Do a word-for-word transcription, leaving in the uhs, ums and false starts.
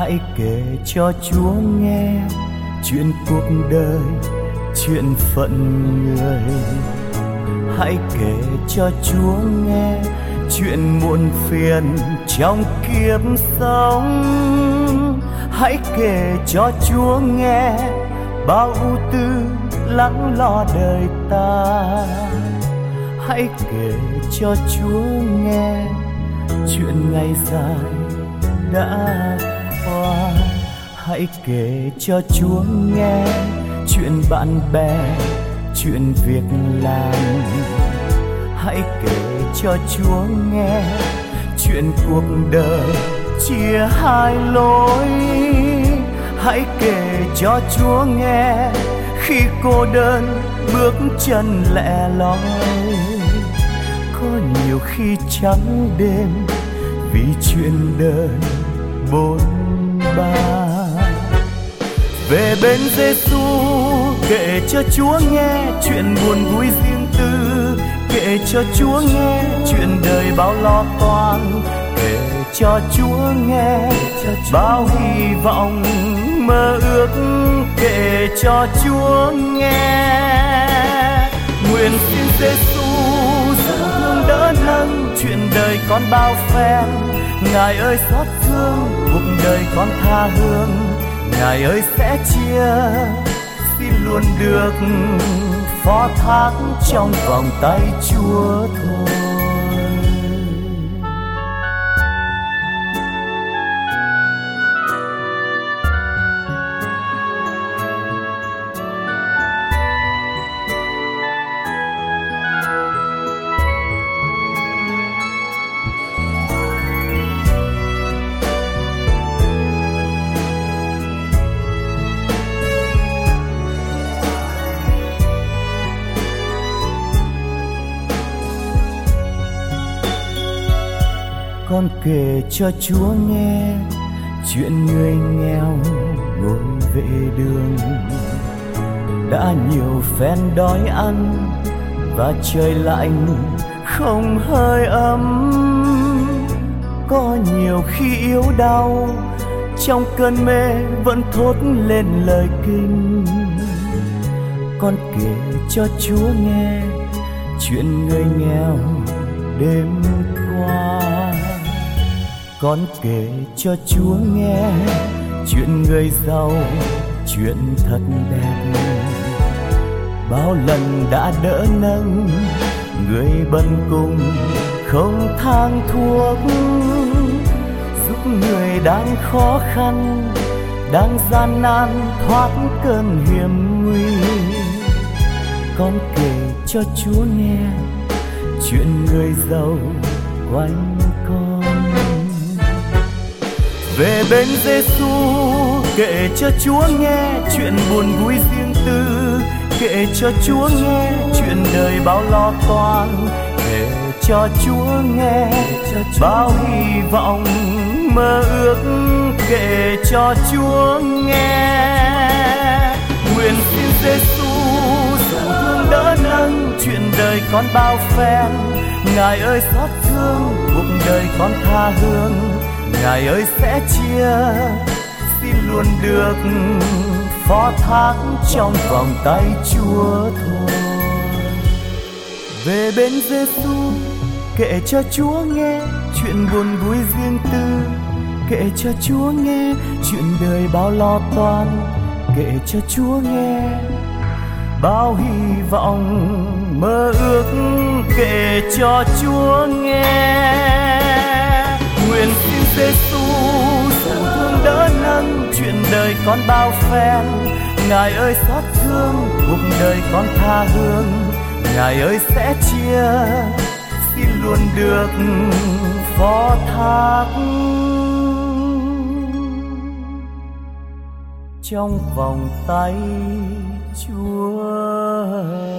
Hãy kể cho Chúa nghe chuyện cuộc đời, chuyện phận người. Hãy kể cho Chúa nghe chuyện muộn phiền trong kiếp sống. Hãy kể cho Chúa nghe bao ưu tư lắng lo đời ta. Hãy kể cho Chúa nghe chuyện ngày dài đã qua. Hãy kể cho Chúa nghe chuyện bạn bè, chuyện việc làm. Hãy kể cho Chúa nghe chuyện cuộc đời chia hai lối. Hãy kể cho Chúa nghe khi cô đơn bước chân lẻ loi. Có nhiều khi trắng đêm vì chuyện đời bôn ba. Về bên Giêsu kể cho Chúa nghe chuyện buồn vui riêng tư. Kể cho Chúa nghe chuyện đời bao lo toan. Kể cho Chúa nghe bao hy vọng mơ ước. Kể cho Chúa nghe. Nguyện xin Giêsu giữ thương đỡ nâng chuyện đời con bao phen. Ngài ơi xót thương cuộc đời con tha hương. Ngài ơi sẽ chia xin luôn được phó thác trong vòng tay Chúa thôi. Con kể cho Chúa nghe chuyện người nghèo ngồi vệ đường. Đã nhiều phen đói ăn và trời lạnh không hơi ấm. Có nhiều khi yếu đau trong cơn mê vẫn thốt lên lời kinh. Con kể cho Chúa nghe chuyện người nghèo đêm qua. Con kể cho Chúa nghe chuyện người giàu, chuyện thật đẹp. Bao lần đã đỡ nâng người bần cùng không thang thuốc. Giúp người đang khó khăn, đang gian nan thoát cơn hiểm nguy. Con kể cho Chúa nghe chuyện người giàu quanh con. Về bên Giêsu kể cho Chúa nghe chuyện buồn vui riêng tư. Kể cho Chúa nghe chuyện đời bao lo toan. Kể cho Chúa nghe bao hy vọng mơ ước. Kể cho Chúa nghe. Nguyện xin Giêsu dù thương đỡ nâng chuyện đời con bao phen. Ngài ơi xót thương cuộc đời con tha hương. Ngài ơi sẽ chia xin luôn được phó thác trong vòng tay Chúa thôi. Về bên Giêsu kể cho Chúa nghe chuyện buồn vui riêng tư. Kể cho Chúa nghe chuyện đời bao lo toan. Kể cho Chúa nghe bao hy vọng mơ ước. Kể cho Chúa nghe. Nguyện xin Giêsu dù thương đỡ nâng chuyện đời con bao phen. Ngài ơi xót thương cuộc đời con tha hương. Ngài ơi sẽ chia xin luôn được phó thác trong vòng tay Chúa.